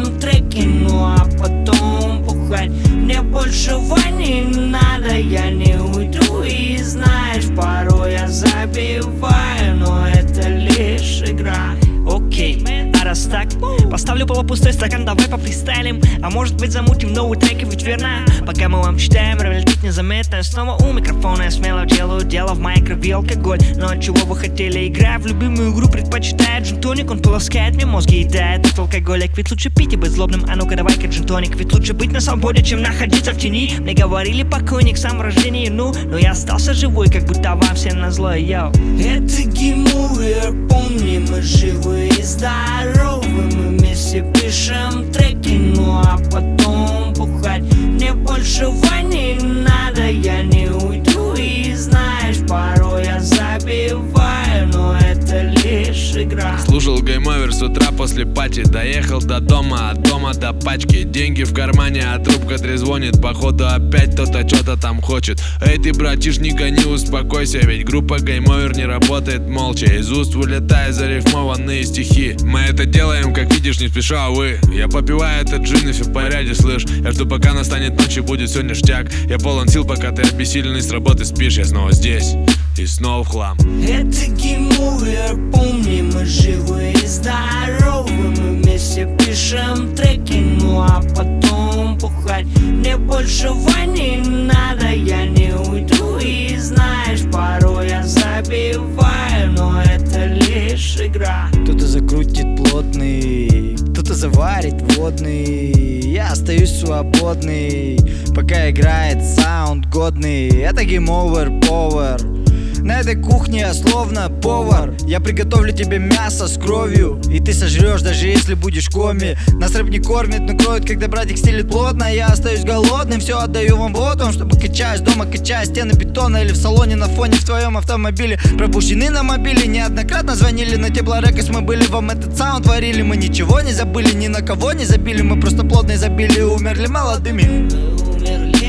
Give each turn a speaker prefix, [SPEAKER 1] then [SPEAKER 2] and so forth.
[SPEAKER 1] запишем треки, ну а потом бухать. Мне большего не надо, я не уйду. И знаешь, порой я забиваю, но это лишь игра.
[SPEAKER 2] Окей, а раз так, поставлю полупустой стакан, давай пофристайлим. А может быть замутим новый трек, ведь верно? Пока мы вам читаем, ролетит незаметно. Я снова у микрофона, я смело делаю дело. В моей крови алкоголь, но от чего вы хотели? Играя в любимую игру, предпочитает джин-тоник. Он полоскает мне мозги и дает от алкоголик. Ведь лучше пить и быть злобным, а ну-ка давай-ка джин-тоник. Ведь лучше быть на свободе, чем находиться в тени. Мне говорили покойник, сам рождение, но я остался живой, как будто вам все назло, йоу.
[SPEAKER 1] Это гейм-овер, помни, мы живы и здоровы. Мы вместе пишем треки, ну а потом бухать. Мне большего не надо, я не уйду. И знаешь, порой я забиваю, но это лишь игра.
[SPEAKER 3] Слушал гейм-овер с утра после пати. Доехал до дома, от дома до пачки. Деньги в кармане, а трубка трезвонит. Походу опять кто-то что-то там хочет. Эй ты, братишника, не успокойся, ведь группа гейм-овер не работает молча. Из уст вылетают зарифмованные стихи. Мы это делаем, как видишь, не спеша, увы. Я попиваю этот джин и все в порядке, слышь. Я жду, пока настанет ночь и будет все ништяк. Я полон сил, пока ты обессиленный с работы спишь. Я снова здесь и снова в хлам.
[SPEAKER 1] Это гейм-овер, помни, мы живы и здоровы. Мы вместе пишем треки, ну а потом бухать. Мне большего не надо, я не уйду. И знаешь, порой я забиваю, но это лишь игра.
[SPEAKER 4] Кто-то закрутит плотный, кто-то заварит водный. Я остаюсь свободный, пока играет саунд годный. Это гейм-овер, повар. На этой кухне я словно повар. Я приготовлю тебе мясо с кровью, и ты сожрешь, даже если будешь в коме. Нас рэп не кормит, но кроет, когда братик стелит плотно. Я остаюсь голодным, все отдаю вам вот он. Чтобы качаясь дома, качая стены бетона. Или в салоне на фоне в твоем автомобиле. Пропущены на мобиле, неоднократно звонили на теплорекос. Мы были, вам этот саунд варили. Мы ничего не забыли, ни на кого не забили. Мы просто плотно забили и умерли молодыми.
[SPEAKER 1] Мы умерли